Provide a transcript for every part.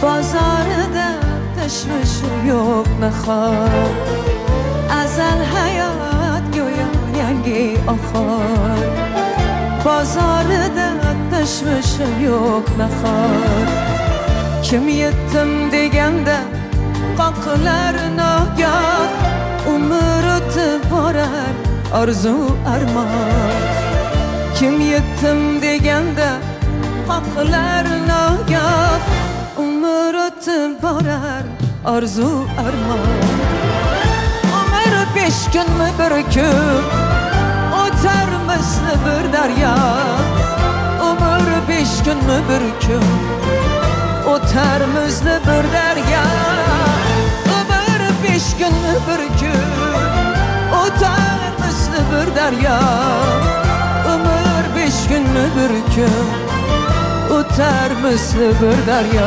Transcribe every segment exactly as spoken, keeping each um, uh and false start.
bozorida tashvishim yo'q nahot. Azal hayot go'yo yangi ohor. Bozorida tashvishim yo'q nahot. Kim yetdim deganda qoqilar nogoh. Umr o'tib borar orzu armon. Kim yetdim deganda qoqilar nogoh. Umr o'tib borar orzu armon. Umr besh kunmi bir kun o'tar misli bir daryo. Umr besh kunmi bir kun o'tar misli bir daryo. Umr besh kunmi bir kun o'tar misli bir daryo. Umr besh kunmi bir kun o'tar misli bir daryo.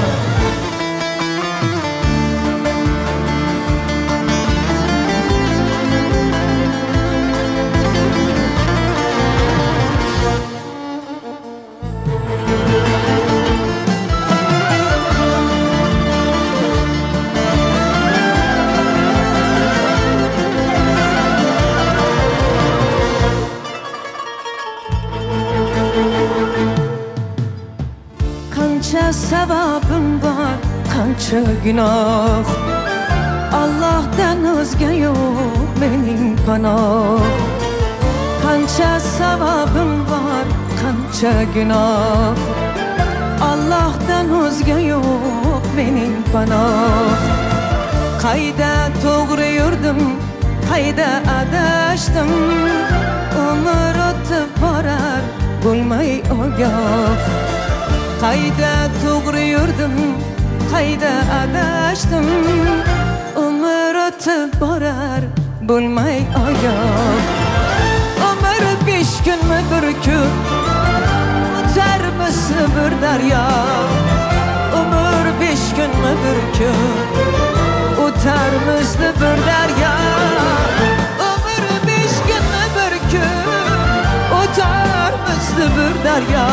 Qancha sababim bor, qancha gunoh. Allohdan o'zga yo'q mening panoh. Qancha sababim bor, qancha gunoh. Allohdan o'zga yo'q mening panoh. Qayda to'g'ri yurdim, qayda adashdim. Umr o'tib borar bo'lmay ogoh. Qayda to'g'ri yurdim, qayda adashdim. Umr o'tib borar bo'lmay ogoh. Umr besh kunmi bir kun o'tar misli bir daryo. Umr besh kunmi bir kun o'tar misli bir daryo. Umr besh kunmi bir kun o'tar misli bir daryo.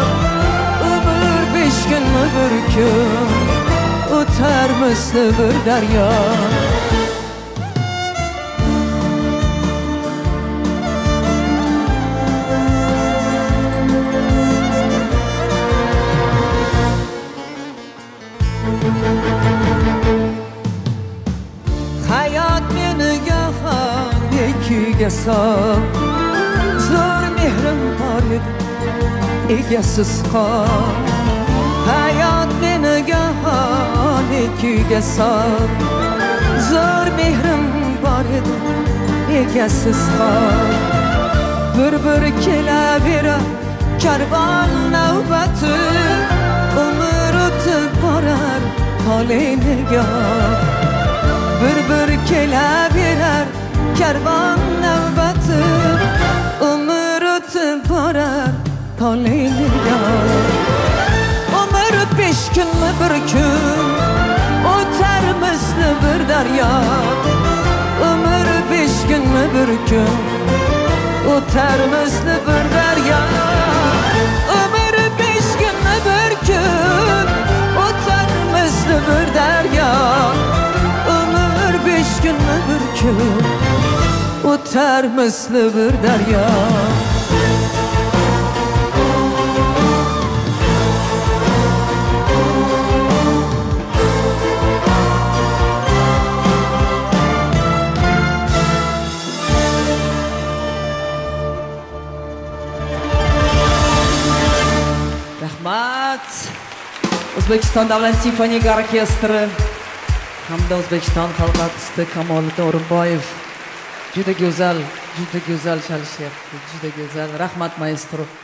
Besh kunmi bir kun o'tar misli bir daryo. Hayot meni goho ikkiga sol. Zo'r mehrim bor edi, egasiz qol. Hayot meni goho ikkiga sol. Zo'r mehrim bor edi, egasiz qol. Bir-bir kelaverar karvon navbati. Umr o'tib borar holi nigoh. Bir-bir kelaverar karvon navbati. Umr o'tib borar holi nigoh. Umr besh kunmi bir kun o'tar misli bir daryo. Umr besh kunmi bir kun o'tar misli bir daryo. Umr besh kunmi bir kun o'tar misli bir daryo. Umr besh kunmi bir kun o'tar misli bir daryo. Rahmat. O'zbekiston davlat simfonik orkestri hamda O'zbekiston xalq artisti Kamoliddin O'rinboyev juda go'zal, juda go'zal chalishyapti. Juda go'zal. Rahmat maestro.